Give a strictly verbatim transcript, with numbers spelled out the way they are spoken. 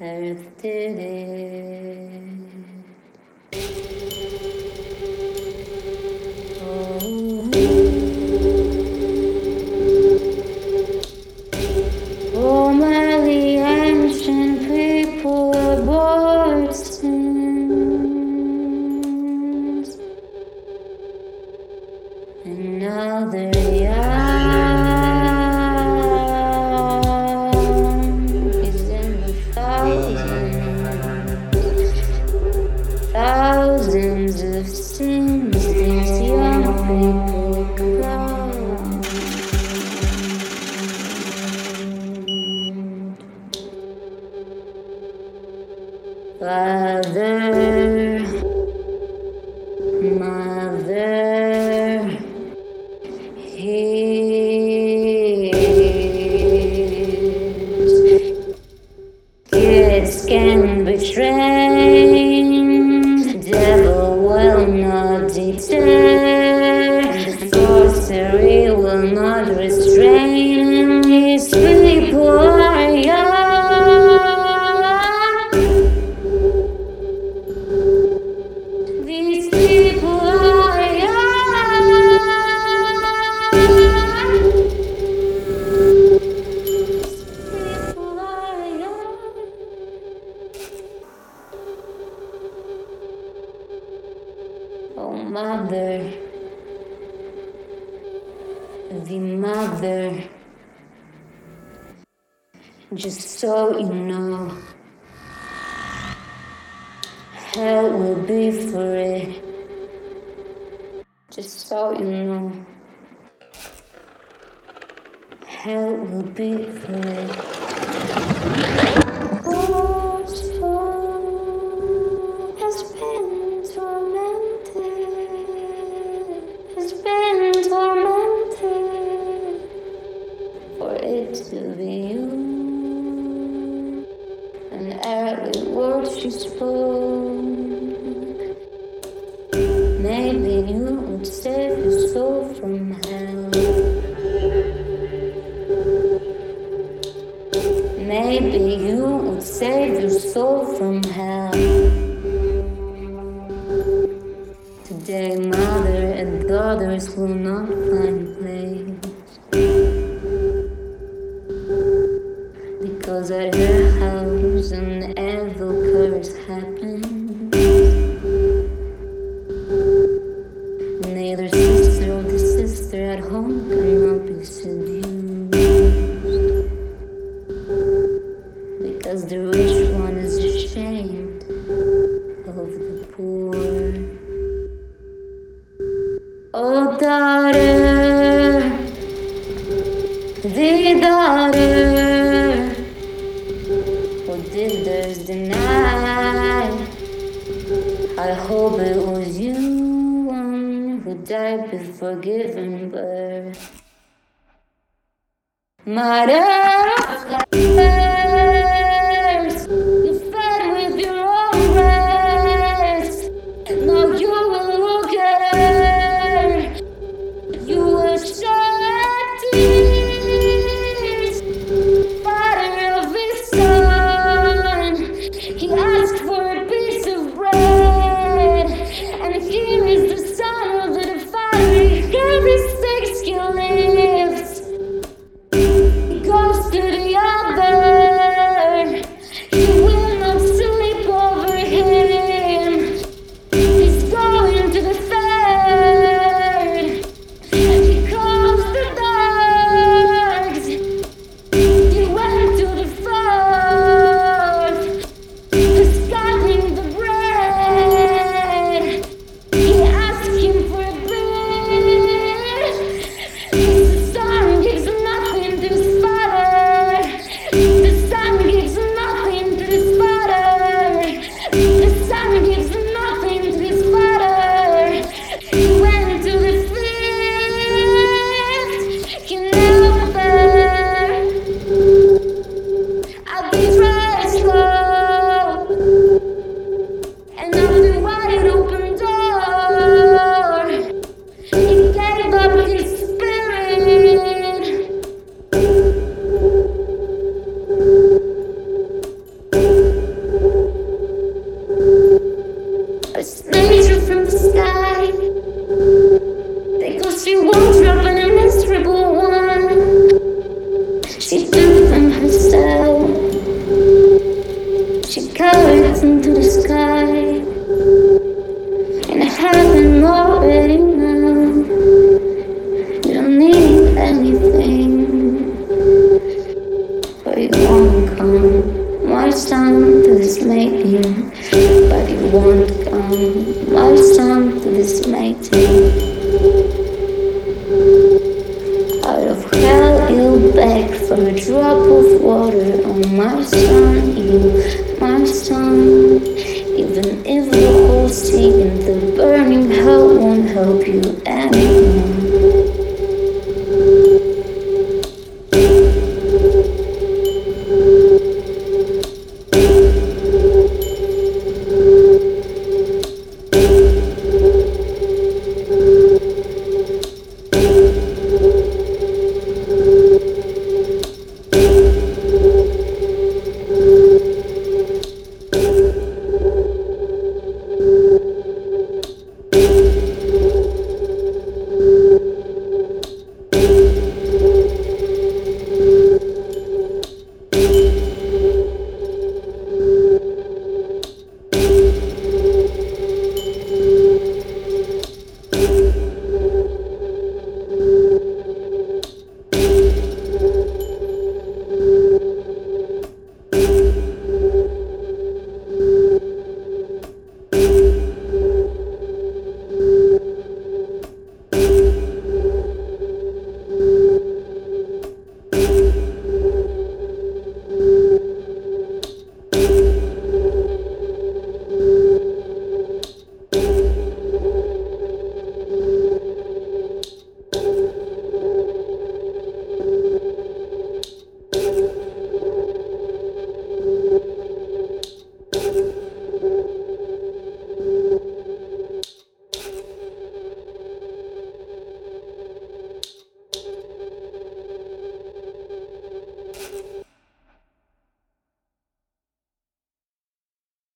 Earth did it. Oh, my the ancient people abhorred sins, and now they're young is in the thousands, thousands of sins these young people come. Father, Mother, hears. Kids can be trained, the devil will not deter, and sorcery will not restrain. These people are young. These people are young. People are young. Oh, mother, the mother, just so you know, hell will be for it. Just so you know, hell will be for it. Oh, soul has been tormented, has been tormented for it to be you. And every word she spoke, maybe you would save your soul from hell. Maybe you would save your soul from hell. Today, mother and daughters will not find place, because at her house an evil curse happened. Neither sister or the sister at home cannot be seduced, because the rich one is ashamed of the poor. Oh, daughter, the daughter, who did theirs deny? I hope it was you, one who died before giving birth. Mother of flowers, you fed with your own breast. Now you will look at her. You will shed tears. Father of his son, he asked for a piece of bread, and here is the son of the father. Every six he lives, he goes to the other. much time till this making, but you won't come. Much time till this making. Out of hell you beg for a drop of water. Oh my son, you, my son. Even if the whole stake in the burning hell won't help you